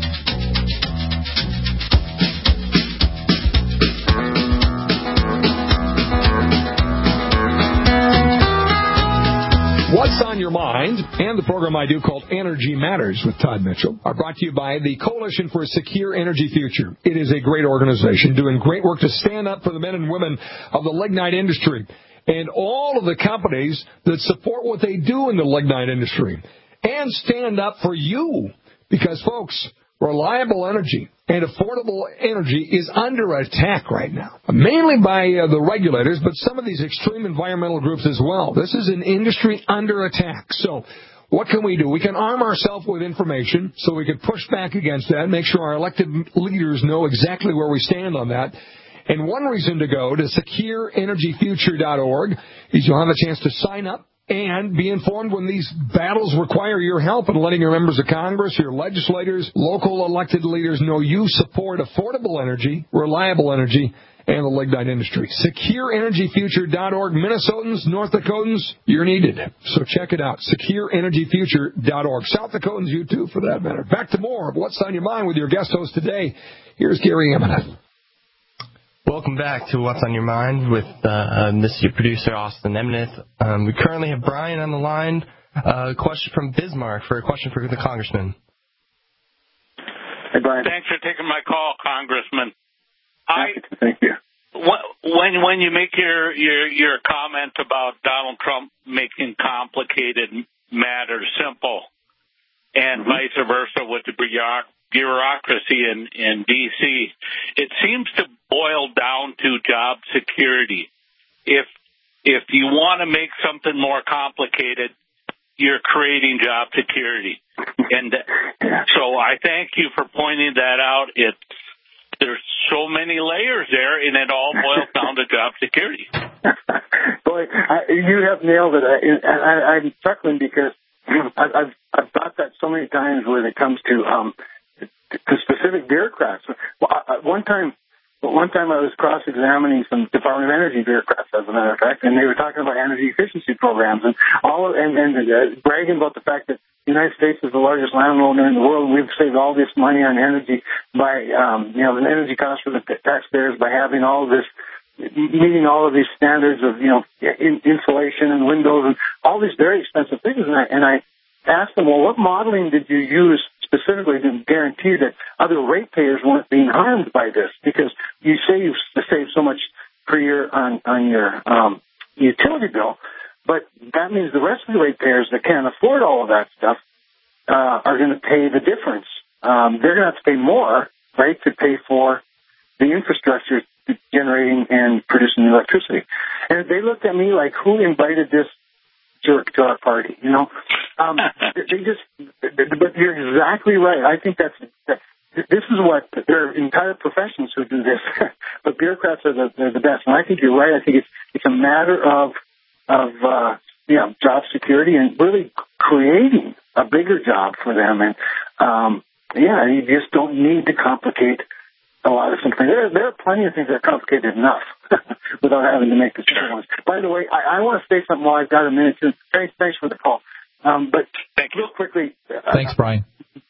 What's on Your Mind and the program I do called Energy Matters with Todd Mitchell are brought to you by the Coalition for a Secure Energy Future. It is a great organization doing great work to stand up for the men and women of the lignite industry and all of the companies that support what they do in the lignite industry. And stand up for you, because, folks, reliable energy and affordable energy is under attack right now, mainly by uh, the regulators, but some of these extreme environmental groups as well. This is an industry under attack. So what can we do? We can arm ourselves with information so we can push back against that, make sure our elected leaders know exactly where we stand on that. And one reason to go to secure energy future dot org is you'll have a chance to sign up and be informed when these battles require your help, and letting your members of Congress, your legislators, local elected leaders know you support affordable energy, reliable energy, and the lignite industry. secure energy future dot org. Minnesotans, North Dakotans, you're needed. So check it out. secure energy future dot org. South Dakotans, you too, for that matter. Back to more of What's on Your Mind with your guest host today. Here's Gary Emmett. Welcome back to What's on Your Mind with uh, um, this is your producer, Austin Emnith. Um, we currently have Brian on the line. Uh, a question from Bismarck for a question for the Congressman. Hey, Brian. Thanks for taking my call, Congressman. I thank you. When when you make your your your comment about Donald Trump making complicated matters simple, and mm-hmm. vice versa with the bureaucracy in in D C, it seems to boil down to job security. If if you want to make something more complicated, you're creating job security, and so I thank you for pointing that out. It's There's so many layers there, and it all boils down to job security. Boy, I, you have nailed it. I, I, I'm chuckling because I've, I've I've thought that so many times when it comes to um to specific bureaucrats. Well, I, one time, one time I was cross-examining some Department of Energy bureaucrats, as a matter of fact, and they were talking about energy efficiency programs and all, and, and uh, bragging about the fact that the United States is the largest landowner in the world. We've saved all this money on energy by, um, you know, the energy costs for the taxpayers by having all of this, meeting all of these standards of, you know, in, insulation and windows and all these very expensive things. And I, and I asked them, well, what modeling did you use specifically to guarantee that other ratepayers weren't being harmed by this? Because you say you've saved so much per year on, on your um, utility bill, but that means the rest of the ratepayers that can't afford all of that stuff uh, are going to pay the difference. Um, they're going to have to pay more, right, to pay for the infrastructure generating and producing electricity. And they looked at me like, who invited this jerk to our party? You know, um, they just. But you're exactly right. I think that's. that's This is what there are entire professions who do this, but bureaucrats are the, they're the best. And I think you're right. I think it's it's a matter of of uh, you know, job security and really creating a bigger job for them. And um, yeah, you just don't need to complicate a lot of things. There, there are plenty of things that are complicated enough without having to make the simple ones. By the way, I, I want to say something while I've got a minute too. Thanks, thanks for the call. Um, but real quickly, thanks, Brian.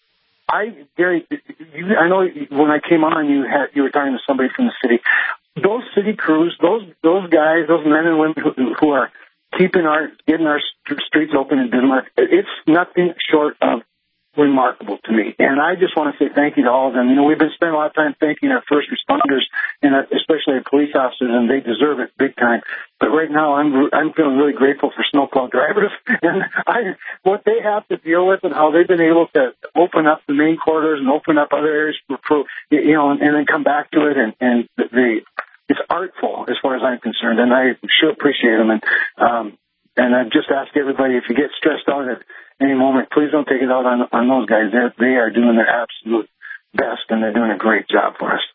I, Gary, you, I know when I came on, you had you were talking to somebody from the city. Those city crews, those those guys, those men and women who, who are keeping our getting our streets open in Bismarck, it's nothing short of remarkable to me. And I just want to say thank you to all of them. You know, we've been spending a lot of time thanking our first responders and especially our police officers, and they deserve it big time. But right now, I'm I'm feeling really grateful for snowplow drivers and I what they have to deal with and how they've been able to open up the main corridors and open up other areas for, for you know, and, and then come back to it. And, and the, the it's artful as far as I'm concerned, and I sure appreciate them. And um, and I just ask everybody, if you get stressed out at any moment, please don't take it out on on those guys. They're, they are doing their absolute best, and they're doing a great job for us.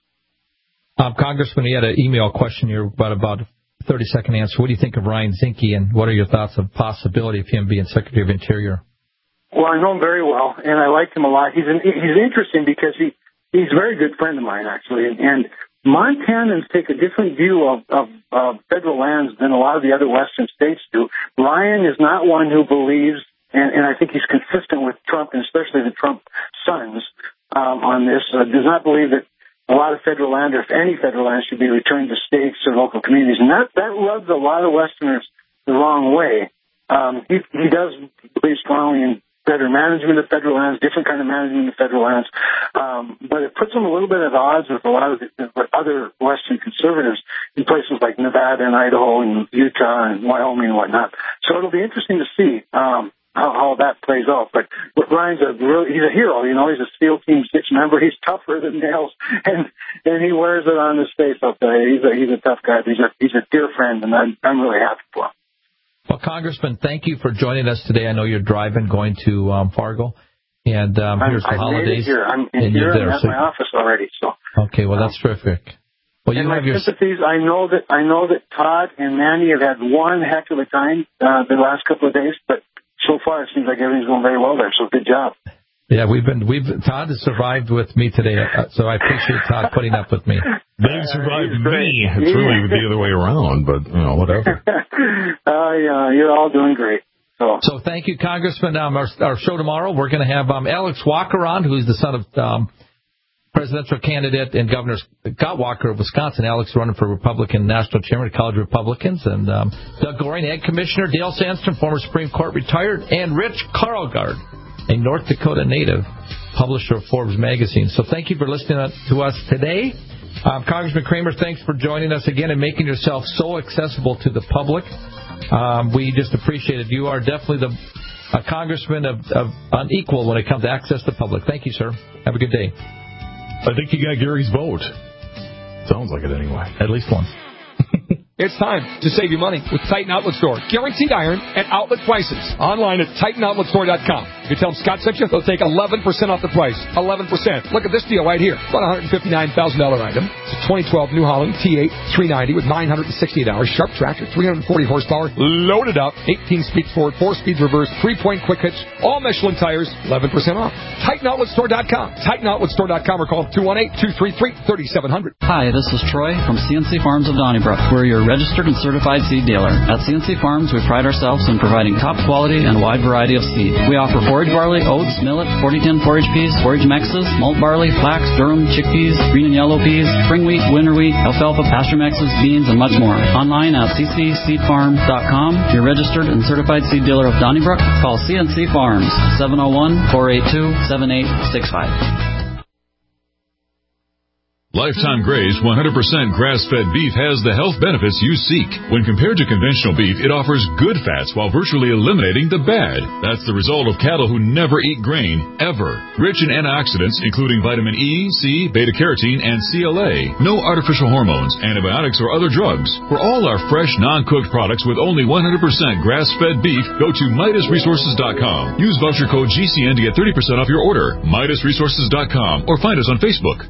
Um, Congressman, you had an email question here about about a thirty-second answer. What do you think of Ryan Zinke, and what are your thoughts of the possibility of him being Secretary of Interior? Well, I know him very well, and I like him a lot. He's an, he's interesting because he he's a very good friend of mine, actually, and, and Montanans take a different view of, of, of federal lands than a lot of the other western states do. Ryan is not one who believes, and, and I think he's consistent with Trump, and especially the Trump sons um, on this, uh, does not believe that a lot of federal land, or if any federal land, should be returned to states or local communities. And that, that rubs a lot of Westerners the wrong way. Um, he, he does believe strongly in better management of federal lands, different kind of management of federal lands. Um, but it puts him a little bit at odds with a lot of the, with other Western conservatives in places like Nevada and Idaho and Utah and Wyoming and whatnot. So it'll be interesting to see um, how, how that plays out. But, but Ryan's a really, he's a hero. You know, he's a SEAL Team six member. He's tougher than nails, and and he wears it on his face. I'll tell you, he's a he's a tough guy. He's a he's a dear friend, and I'm I'm really happy for him. Well, Congressman, thank you for joining us today. I know you're driving, going to um, Fargo, and um, here's the I'm, holidays. Made it here. I'm in and here. you're there, I'm at so. my office already. So. Okay, well, that's terrific. Well, you and my have your sympathies. I know that I know that Todd and Mandy have had one heck of a time uh, the last couple of days, but so far it seems like everything's going very well there. So good job. Yeah, we've been we've Todd has survived with me today, uh, so I appreciate Todd putting up with me. They survived uh, me. It's yeah. really the other way around, but you know, whatever. uh, yeah, you're all doing great. So, so thank you, Congressman. Um, our, our show tomorrow, we're going to have um, Alex Walker on, who's the son of um, presidential candidate and Governor Scott Walker of Wisconsin. Alex running for Republican National Chairman of College Republicans, and um, Doug Goring, Ag Commissioner, Dale Sandstrom, former Supreme Court retired, and Rich Karlgaard, a North Dakota native, publisher of Forbes magazine. So thank you for listening to us today. Um, Congressman Cramer, thanks for joining us again and making yourself so accessible to the public. Um, we just appreciate it. You are definitely the a congressman of, of unequal when it comes to access to the public. Thank you, sir. Have a good day. I think you got Gary's vote. Sounds like it anyway. At least one. It's time to save you money with Titan Outlet Store. Guaranteed iron at outlet prices. Online at Titan Outlet Store dot com. If you tell them Scott sent you, they'll take eleven percent off the price. eleven percent. Look at this deal right here. About one hundred fifty-nine thousand dollars item. It's a twenty twelve New Holland T eight three ninety with nine hundred sixty-eight hours. Sharp tractor, three hundred forty horsepower. Loaded up. eighteen speeds forward, four speeds reverse, three-point quick hitch. All Michelin tires. eleven percent off. Titan Outlet Store dot com. Titan Outlet Store dot com or call two one eight, two three three, three seven zero zero. Hi, this is Troy from C N C Farms of Donnybrook. We're your registered and certified seed dealer. At C N C Farms, we pride ourselves in providing top quality and wide variety of seed. We offer forage barley, oats, millet, forty ten forage peas, forage mexes, malt barley, flax, durum, chickpeas, green and yellow peas, spring wheat, winter wheat, alfalfa, pasture mexes, beans, and much more. Online at c c seed farm dot com. Your registered and certified seed dealer of Donnybrook. Call C N C Farms, seven oh one, four eight two, seven eight six five. Lifetime Graze one hundred percent grass-fed beef has the health benefits you seek. When compared to conventional beef, it offers good fats while virtually eliminating the bad. That's the result of cattle who never eat grain, ever. Rich in antioxidants, including vitamin E, C, beta-carotene, and C L A. No artificial hormones, antibiotics, or other drugs. For all our fresh, non-cooked products with only one hundred percent grass-fed beef, go to Midas Resources dot com. Use voucher code G C N to get thirty percent off your order. Midas Resources dot com or find us on Facebook.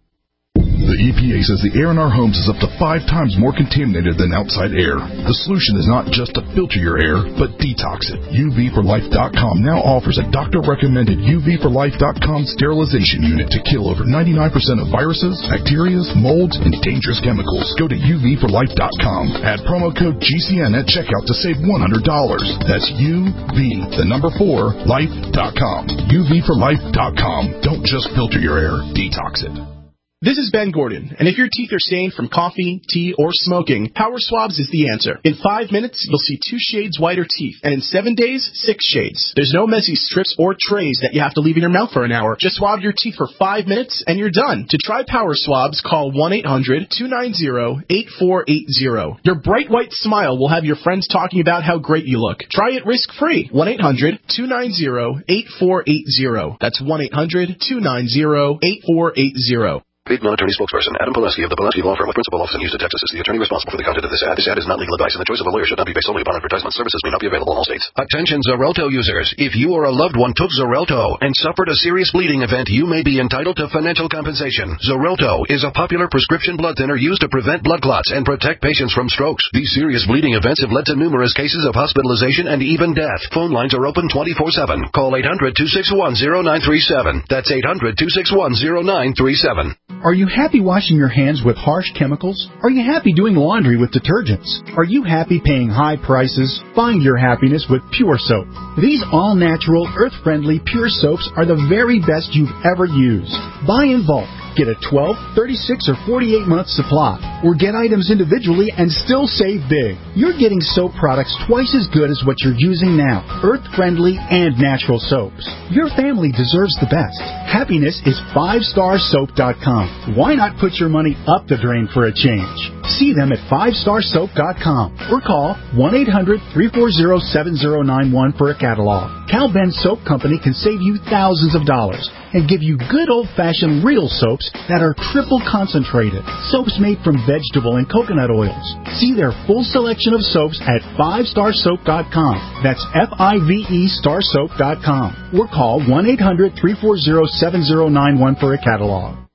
The E P A says the air in our homes is up to five times more contaminated than outside air. The solution is not just to filter your air, but detox it. U V for life dot com now offers a doctor-recommended U V for life dot com sterilization unit to kill over ninety-nine percent of viruses, bacteria, molds, and dangerous chemicals. Go to U V for life dot com. Add promo code G C N at checkout to save one hundred dollars. That's U V, the number four, life dot com. U V for life dot com. Don't just filter your air, detox it. This is Ben Gordon, and if your teeth are stained from coffee, tea, or smoking, Power Swabs is the answer. In five minutes, you'll see two shades whiter teeth, and in seven days, six shades. There's no messy strips or trays that you have to leave in your mouth for an hour. Just swab your teeth for five minutes, and you're done. To try Power Swabs, call one eight hundred, two nine zero, eight four eight zero. Your bright white smile will have your friends talking about how great you look. Try it risk-free. one eight hundred, two nine zero, eight four eight zero. That's one eight hundred, two nine zero, eight four eight zero. Paid non-attorney spokesperson Adam Pileski of the Pileski Law Firm with principal office in Houston, Texas is the attorney responsible for the content of this ad. This ad is not legal advice, and the choice of a lawyer should not be based solely upon advertisement. Services may not be available in all states. Attention Xarelto users. If you or a loved one took Xarelto and suffered a serious bleeding event, you may be entitled to financial compensation. Xarelto is a popular prescription blood thinner used to prevent blood clots and protect patients from strokes. These serious bleeding events have led to numerous cases of hospitalization and even death. Phone lines are open twenty-four seven. Call eight hundred, two six one, zero nine three seven. That's eight hundred, two six one, zero nine three seven. Are you happy washing your hands with harsh chemicals? Are you happy doing laundry with detergents? Are you happy paying high prices? Find your happiness with Pure Soap. These all-natural, earth-friendly Pure Soaps are the very best you've ever used. Buy in bulk. Get a twelve, thirty-six, or forty-eight month supply, or get items individually and still save big. You're getting soap products twice as good as what you're using now. Earth-friendly and natural soaps. Your family deserves the best. Happiness is five star soap dot com. Why not put your money up the drain for a change? See them at five star soap dot com or call one eight hundred, three four zero, seven zero nine one for a catalog. Cal Ben Soap Company can save you thousands of dollars and give you good old-fashioned real soaps that are triple concentrated. Soaps made from vegetable and coconut oils. See their full selection of soaps at five star soap dot com. That's F I V E star soap dot com. Or call one eight hundred, three four zero, seven zero nine one for a catalog.